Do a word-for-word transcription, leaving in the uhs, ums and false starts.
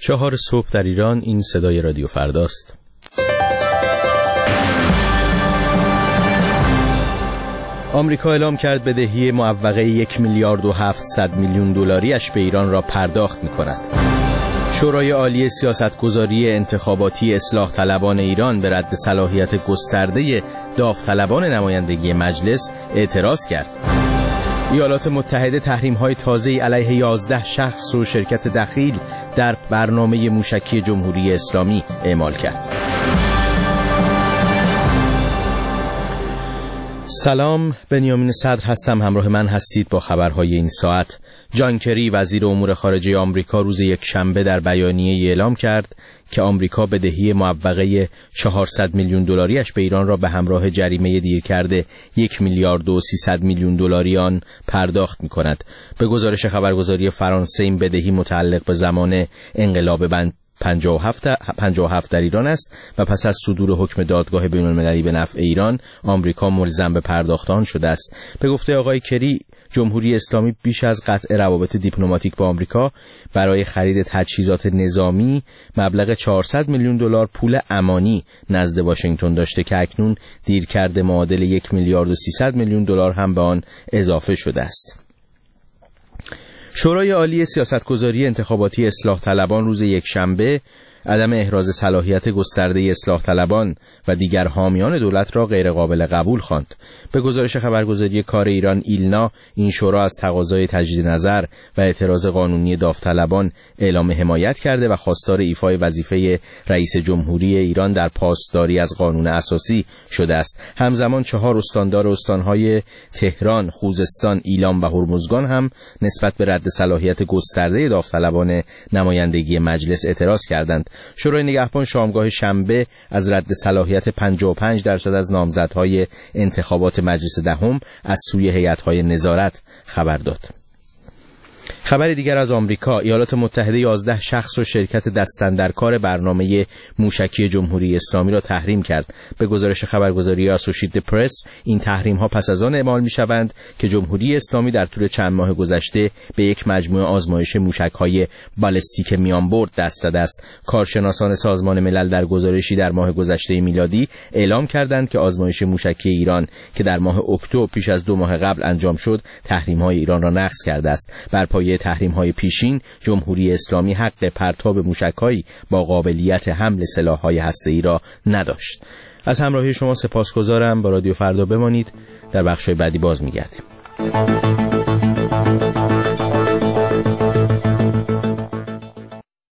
چهار صبح در ایران. این صدای رادیو فرداست. آمریکا اعلام کرد بدهی معوقه یک میلیارد و هفتصد میلیون دلاریش به ایران را پرداخت می‌کند. شورای عالی سیاستگذاری انتخاباتی اصلاح طلبان ایران به رد صلاحیت گسترده داوطلبان نمایندگی مجلس اعتراض کرد. ایالات متحده تحریم‌های تازه‌ای علیه یازده شخص و شرکت دخیل در برنامه موشکی جمهوری اسلامی اعمال کرد. سلام، بنیامین صدر هستم. همراه من هستید با خبرهای این ساعت. جان کری وزیر امور خارجه آمریکا روز یک شنبه در بیانیه‌ای اعلام کرد که آمریکا بدهی معوقه چهارصد میلیون دلاریش به ایران را به همراه جریمه دیرکرده یک میلیارد و سیصد میلیون دلاری آن پرداخت می‌کند. به گزارش خبرگزاری فرانسه این بدهی متعلق به زمان انقلاب بند پنجاه و هفت در ایران است و پس از صدور حکم دادگاه بین‌المللی به نفع ایران، آمریکا ملزم به پرداخت آن شده است. به گفته آقای کری، جمهوری اسلامی بیش از قطع روابط دیپلماتیک با آمریکا برای خرید تجهیزات نظامی مبلغ چهارصد میلیون دلار پول امانی نزد واشنگتن داشته که اکنون دیرکرده معادل یک میلیارد و سیصد میلیون دلار هم به آن اضافه شده است. شورای عالی سیاستگذاری انتخاباتی اصلاح طلبان روز یک شنبه عدم احراز صلاحیت گسترده اصلاح طلبان و دیگر حامیان دولت را غیر قابل قبول خواند. به گزارش خبرگزاری کار ایران ایلنا، این شورا از تقاضای تجدید نظر و اعتراض قانونی داوطلبان اعلام حمایت کرده و خواستار ایفای وظیفه رئیس جمهوری ایران در پاسداری از قانون اساسی شده است. همزمان چهار استاندار استانهای تهران، خوزستان، ایلام و هرمزگان هم نسبت به رد صلاحیت گسترده داوطلبان نمایندگی مجلس اعتراض کردند. شورای نگهبان شامگاه شنبه از رد صلاحیت پنجاه و پنج درصد از نامزدهای انتخابات مجلس دهم از سوی هیئت‌های نظارت خبر داد. خبر دیگر از آمریکا، ایالات متحده یازده شخص و شرکت دستاندرکار برنامه موشکی جمهوری اسلامی را تحریم کرد. به گزارش خبرگزاری اسوشییتد پرس، این تحریم ها پس از آن اعمال می شوند که جمهوری اسلامی در طول چند ماه گذشته به یک مجموعه آزمایش موشک های بالستیک میانبرد دست زده است. کارشناسان سازمان ملل در گزارشی در ماه گذشته میلادی اعلام کردند که آزمایش موشکی ایران که در ماه اکتبر پیش از دو ماه قبل انجام شد، تحریم های ایران را نقض کرده است. بر پایه تحریم‌های پیشین، جمهوری اسلامی حق پرتاب موشک‌هایی با قابلیت حمل سلاح‌های هسته‌ای را نداشت. از همراهی شما سپاسگزارم. با رادیو فردا بمانید. در بخش‌های بعدی باز می‌گردیم.